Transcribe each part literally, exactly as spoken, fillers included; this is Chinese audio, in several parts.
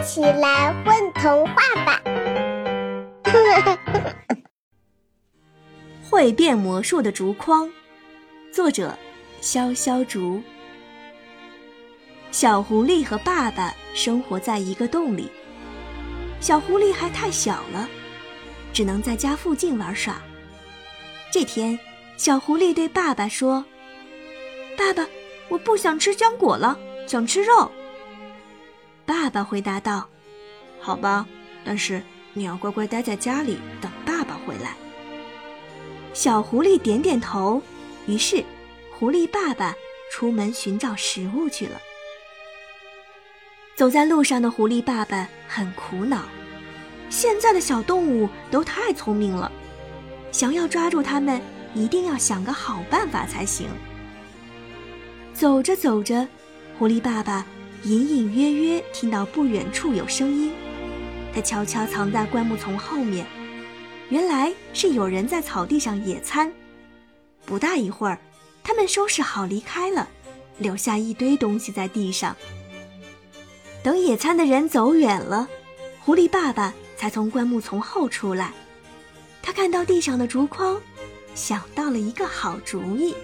起来混童话吧！ 会变魔术的竹筐，作者潇潇竹。小狐狸和爸爸生活在一个洞里，小狐狸还太小了，只能在家附近玩耍。这天，小狐狸对爸爸说：“爸爸，我不想吃浆果了，想吃肉。”爸爸回答道：“好吧，但是你要乖乖待在家里，等爸爸回来。”小狐狸点点头，于是狐狸爸爸出门寻找食物去了。走在路上的狐狸爸爸很苦恼，现在的小动物都太聪明了，想要抓住它们，一定要想个好办法才行。走着走着，狐狸爸爸隐隐约约听到不远处有声音，他悄悄藏在灌木丛后面，原来是有人在草地上野餐。不大一会儿，他们收拾好离开了，留下一堆东西在地上。等野餐的人走远了，狐狸爸爸才从灌木丛后出来。他看到地上的竹筐，想到了一个好主意。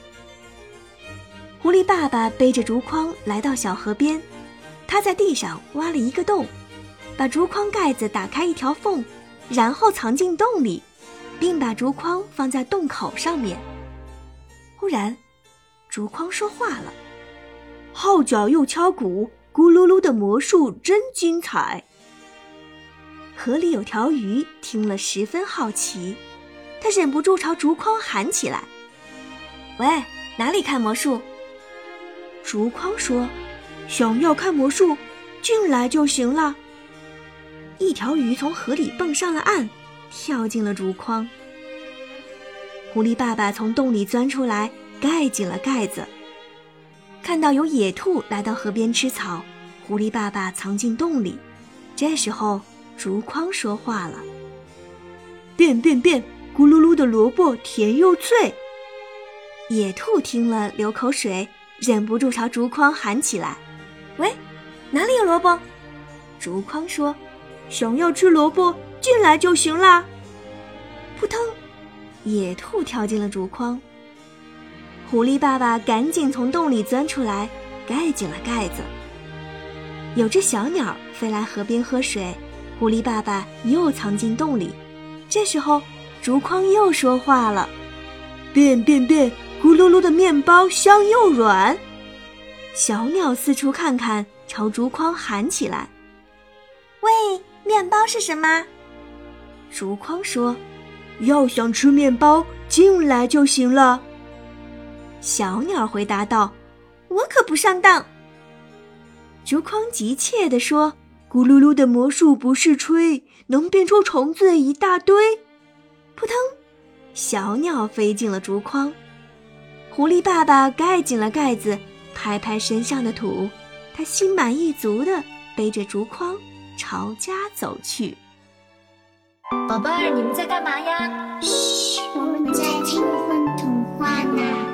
狐狸爸爸背着竹筐来到小河边，他在地上挖了一个洞，把竹筐盖子打开一条缝，然后藏进洞里，并把竹筐放在洞口上面。忽然，竹筐说话了：“号角又敲鼓，咕噜噜的魔术真精彩。”河里有条鱼听了十分好奇，它忍不住朝竹筐喊起来：“喂，哪里看魔术？”竹筐说：“想要看魔术，进来就行了。”一条鱼从河里蹦上了岸，跳进了竹筐。狐狸爸爸从洞里钻出来，盖紧了盖子。看到有野兔来到河边吃草，狐狸爸爸藏进洞里。这时候竹筐说话了：“变变变，咕噜噜的萝卜甜又脆。”野兔听了流口水，忍不住朝竹筐喊起来：“喂，哪里有萝卜？”竹筐说：“想要吃萝卜，进来就行啦。”扑腾，野兔跳进了竹筐。狐狸爸爸赶紧从洞里钻出来，盖紧了盖子。有只小鸟飞来河边喝水，狐狸爸爸又藏进洞里。这时候竹筐又说话了：“变变变，咕噜噜的面包香又软。”小鸟四处看看，朝竹筐喊起来：“ 喂，面包是什么？” 竹筐说：“要想吃面包，进来就行了。”小鸟回答道：“我可不上当。”竹筐急切地说：“咕噜噜的魔术不是吹，能变出虫子一大堆。”扑腾，小鸟飞进了竹筐。狐狸爸爸盖紧了盖子，拍拍身上的土，他心满意足地背着竹筐朝家走去。 宝贝儿，你们在干嘛呀？ 嘘，我们在听混童话呢。